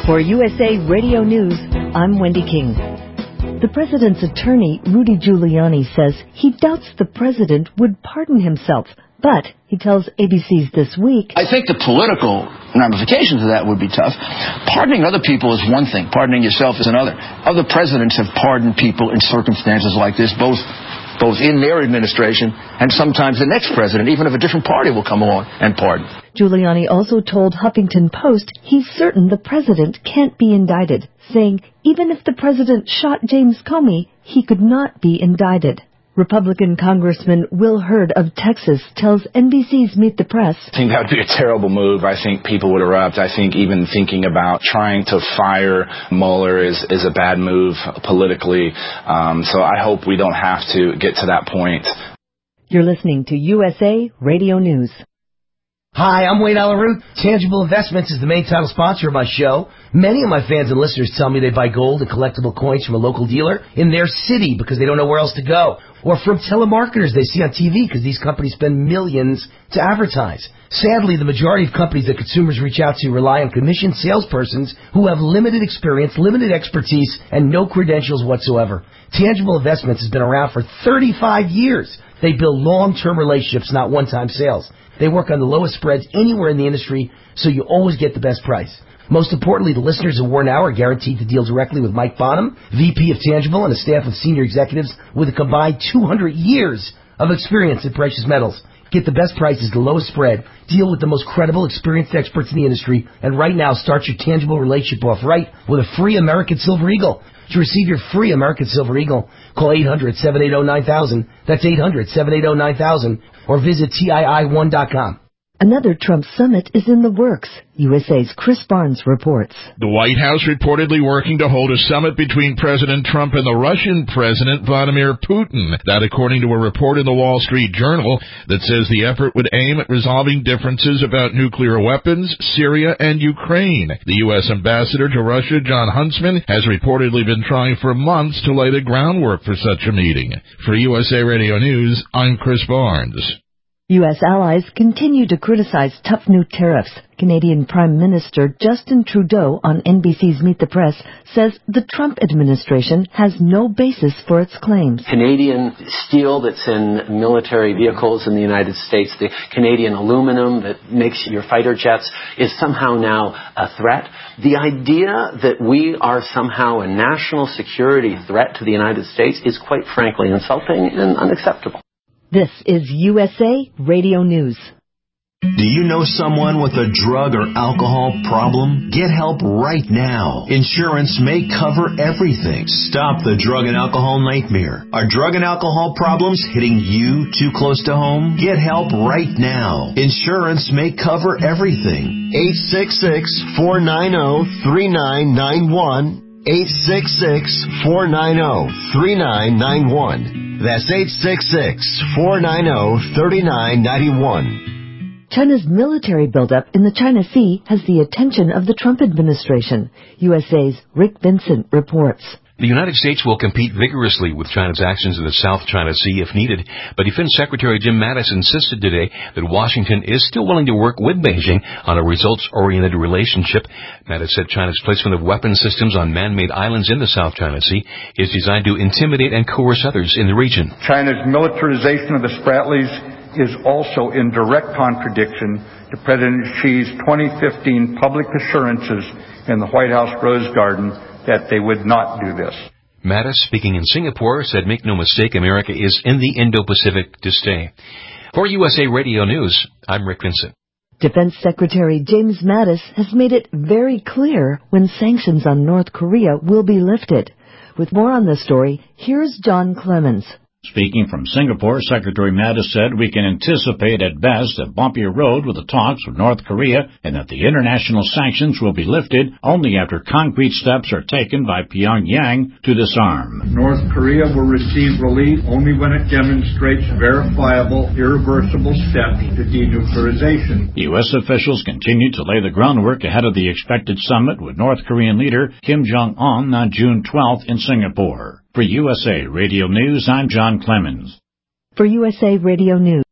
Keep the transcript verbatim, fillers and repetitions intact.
For U S A Radio News, I'm Wendy King. The president's attorney, Rudy Giuliani, says he doubts the president would pardon himself, but he tells A B C's This Week, I think the political ramifications of that would be tough. Pardoning other people is one thing. Pardoning yourself is another. Other presidents have pardoned people in circumstances like this, both both in their administration and sometimes the next president, even if a different party will come along and pardon. Giuliani also told Huffington Post he's certain the president can't be indicted, saying even if the president shot James Comey, he could not be indicted. Republican Congressman Will Hurd of Texas tells N B C's Meet the Press, I think that would be a terrible move. I think people would erupt. I think even thinking about trying to fire Mueller is, is a bad move politically. Um, so I hope we don't have to get to that point. You're listening to U S A Radio News. Hi, I'm Wayne Alaroot. Tangible Investments is the main title sponsor of my show. Many of my fans and listeners tell me they buy gold and collectible coins from a local dealer in their city because they don't know where else to go. Or from telemarketers they see on T V because these companies spend millions to advertise. Sadly, the majority of companies that consumers reach out to rely on commissioned salespersons who have limited experience, limited expertise, and no credentials whatsoever. Tangible Investments has been around for thirty-five years. They build long-term relationships, not one-time sales. They work on the lowest spreads anywhere in the industry, so you always get the best price. Most importantly, the listeners of War Now are guaranteed to deal directly with Mike Bonham, V P of Tangible, and a staff of senior executives with a combined two hundred years of experience in precious metals. Get the best prices, the lowest spread, deal with the most credible, experienced experts in the industry, and right now start your Tangible relationship off right with a free American Silver Eagle. To receive your free American Silver Eagle, call eight hundred, seven eight zero, nine thousand. That's eight hundred, seven eight zero, nine thousand. Or visit T I I one dot com. Another Trump summit is in the works. U S A's Chris Barnes reports. The White House reportedly working to hold a summit between President Trump and the Russian President Vladimir Putin. That according to a report in the Wall Street Journal that says the effort would aim at resolving differences about nuclear weapons, Syria, and Ukraine. The U S ambassador to Russia, John Huntsman, has reportedly been trying for months to lay the groundwork for such a meeting. For U S A Radio News, I'm Chris Barnes. U S allies continue to criticize tough new tariffs. Canadian Prime Minister Justin Trudeau on N B C's Meet the Press says the Trump administration has no basis for its claims. Canadian steel that's in military vehicles in the United States, the Canadian aluminum that makes your fighter jets is somehow now a threat. The idea that we are somehow a national security threat to the United States is quite frankly insulting and unacceptable. This is U S A Radio News. Do you know someone with a drug or alcohol problem? Get help right now. Insurance may cover everything. Stop the drug and alcohol nightmare. Are drug and alcohol problems hitting you too close to home? Get help right now. Insurance may cover everything. eight six six, four nine zero, three nine nine one. eight six six, four nine zero, three nine nine one. That's eight six six, four nine zero, three nine nine one. China's military buildup in the China Sea has the attention of the Trump administration. U S A's Rick Vincent reports. The United States will compete vigorously with China's actions in the South China Sea if needed, but Defense Secretary Jim Mattis insisted today that Washington is still willing to work with Beijing on a results-oriented relationship. Mattis said China's placement of weapon systems on man-made islands in the South China Sea is designed to intimidate and coerce others in the region. China's militarization of the Spratlys is also in direct contradiction to President Xi's twenty fifteen public assurances in the White House Rose Garden that they would not do this. Mattis, speaking in Singapore, said, "Make no mistake, America is in the Indo-Pacific to stay." For U S A Radio News, I'm Rick Vincent. Defense Secretary James Mattis has made it very clear when sanctions on North Korea will be lifted. With more on this story, here's John Clemens. Speaking from Singapore, Secretary Mattis said we can anticipate at best a bumpier road with the talks with North Korea and that the international sanctions will be lifted only after concrete steps are taken by Pyongyang to disarm. North Korea will receive relief only when it demonstrates verifiable, irreversible steps to denuclearization. U S officials continue to lay the groundwork ahead of the expected summit with North Korean leader Kim Jong-un on June twelfth in Singapore. For U S A Radio News, I'm John Clemens. For U S A Radio News.